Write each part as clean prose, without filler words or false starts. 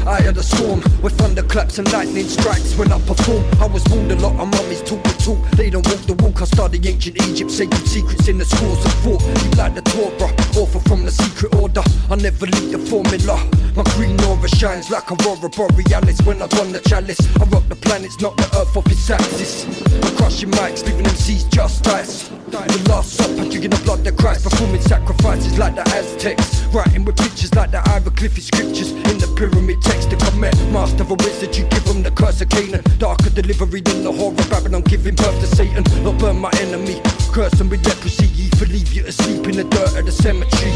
eye of the storm, where thunderclaps and lightning strikes when I perform. I was warned a lot of mummies talk the talk, they don't walk the walk. I study ancient Egypt, sacred secrets in the schools of thought. You like the Torah, author from the secret order. I never leave the formula. My green aura shines like aurora borealis when I run the chalice. I rock the planets, not the earth off its axis. I'm crushing mics, leaving MCs just ice. The last supper, drinking the blood that Christ, performing sacrifices like the Aztecs, writing with pictures like the hieroglyphic scriptures in the pyramid text. If I met master of a wizard, you give him the curse of Canaan. Darker delivery than the horror of Babylon, giving birth to Satan. I'll burn my enemy, curse him with leprosy, for leave you asleep in the dirt of the cemetery.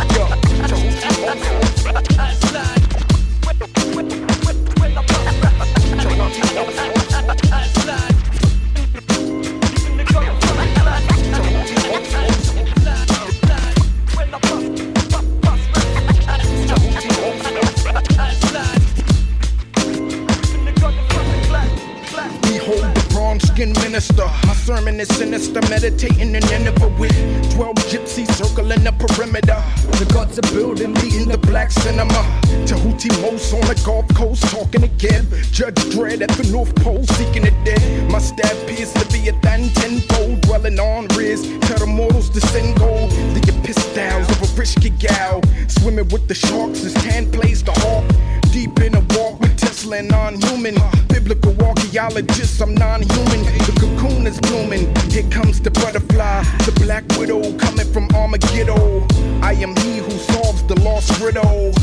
Minister, my sermon is sinister, meditating in Nineveh with 12 gypsies circling the perimeter. The gods are building me in the black cinema. Tahuti Mos on the Gulf Coast talking again. Judge Dredd at the North Pole seeking the dead. My stab pierced Leviathan tenfold, dwelling on Riz. Tell the mortals to send gold. The epistles of a rich gal. Swimming with the sharks as Tan plays the hawk. Deep in a walk with Tesla and non-human. Biblical archaeologists, I'm non-human. The cocoon is blooming. Here comes the butterfly. The black widow coming from Armageddon. I am he who solves the lost riddle.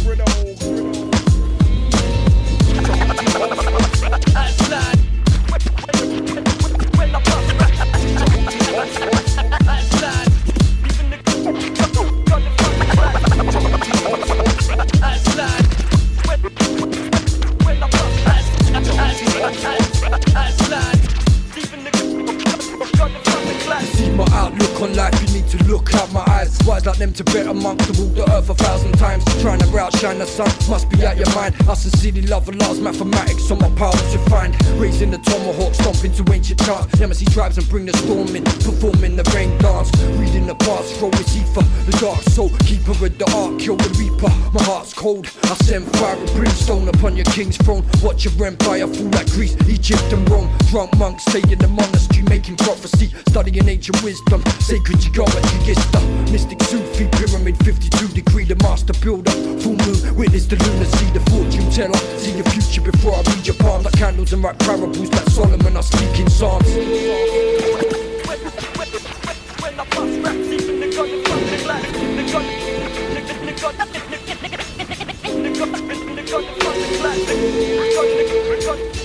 See my outlook on life, you need to look out my eyes. Wise like them to better monks to walk the earth 1,000 times. Trying to outshine the sun, must be out your mind. I sincerely love the laws, mathematics on my powers refined. Raising the tomahawk, stomping to ancient charts. Nemesis tribes and bring the storm in, performing the rain dance. Reading the past, roll with Ether, the dark soul, keeper of the ark, kill the reaper. My heart's cold, I send fire and brimstone upon your king's throne. Watch your empire fall like Greece, Egypt and Rome. Drunk monks stay in the monastery, making prophecy, studying ancient wisdom, sacred geometry, Gista, mystic Sufi, pyramid 52 degree, the master builder, full moon, witness the lunacy, the fortune teller, see your future before I read your palm, like candles and write parables like Solomon, I speak in psalms. When I bust rap, even the gun in front of the glass, the gun in front of the glass,